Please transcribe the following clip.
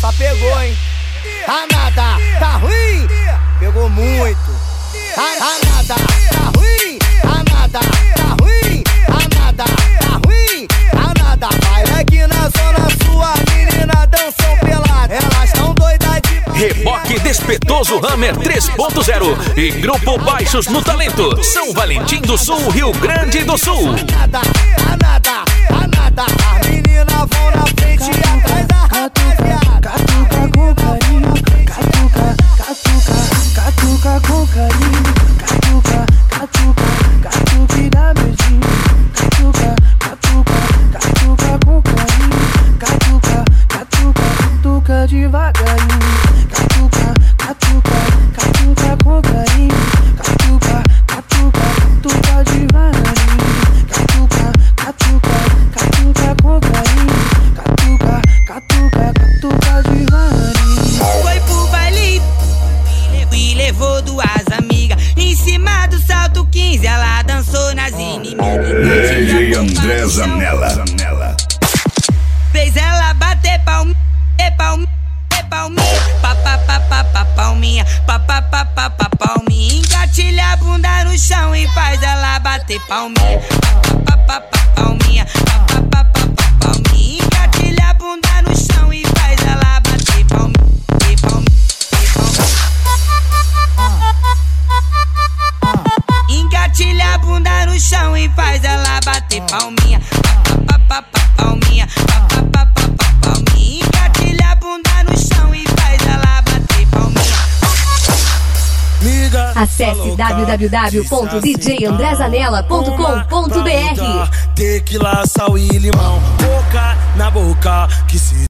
essa pegou, hein? A nada, tá ruim? Pegou muito. A nada, tá ruim? A nada, tá ruim? A nada, tá ruim? A nada, vai aqui na zona sua, menina dançam pelada. Elas tão doidas de... Reboque Despetoso Hammer 3.0 e Grupo Baixos no Talento, São Valentim do Sul, Rio Grande do Sul. A nada, as meninas vão na frente e atrás da rapaziada. Catuca com carinho, catuca com carinho, catuca e dá beijinho. Catuca com carinho, catuca devagarinho. Catuca com carinho, catuca devagarinho. Catuca com carinho, catuca devagarinho. Foi pro baile e levou duas amigas. Em cima do salto 15 ela dançou nas inimigas. DJ André Zanella. Fez ela bater palminha, palminha, palminha. Engatilha a bunda no chão e faz ela bater palminha, palminha. Engatilha a bunda no chão e faz ela bater palminha. Engatilha a bunda no chão e faz ela bater palminha, palminha. Engatilha a bunda no chão e faz ela bater palminha. Acesse www.djandrezanella.com.br. Tequila, sal e limão, boca na boca que se